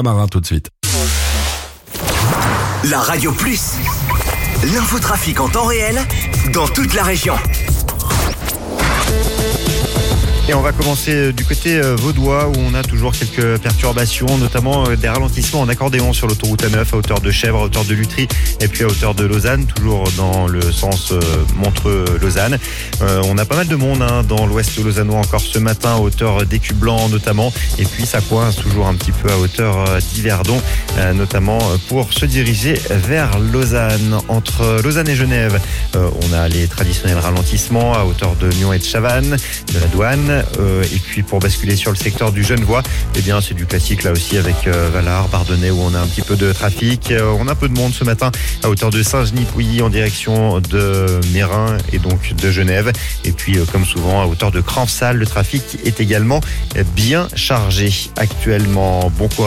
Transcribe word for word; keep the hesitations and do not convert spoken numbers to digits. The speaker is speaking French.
Marin tout de suite. La Radio Plus, l'infotrafic en temps réel dans toute la région. Et on va commencer du côté vaudois où on a toujours quelques perturbations, notamment des ralentissements en accordéon sur l'autoroute A neuf à hauteur de Chèvres, à hauteur de Lutry et puis à hauteur de Lausanne, toujours dans le sens Montreux-Lausanne. Euh, on a pas mal de monde hein, dans l'ouest lausannois encore ce matin à hauteur d'Écu-Blanc notamment, et puis ça coince toujours un petit peu à hauteur d'Yverdon, euh, notamment pour se diriger vers Lausanne. Entre Lausanne et Genève, euh, on a les traditionnels ralentissements à hauteur de Nyon et de Chavannes, de la douane. Euh, et puis pour basculer sur le secteur du Genevois, eh bien c'est du classique là aussi avec euh, Valard, Bardonnay où on a un petit peu de trafic. Euh, on a un peu de monde ce matin à hauteur de Saint-Genis-Pouilly en direction de Mérin et donc de Genève. Et puis euh, comme souvent à hauteur de Cranfsal, le trafic est également bien chargé actuellement. Bon courage.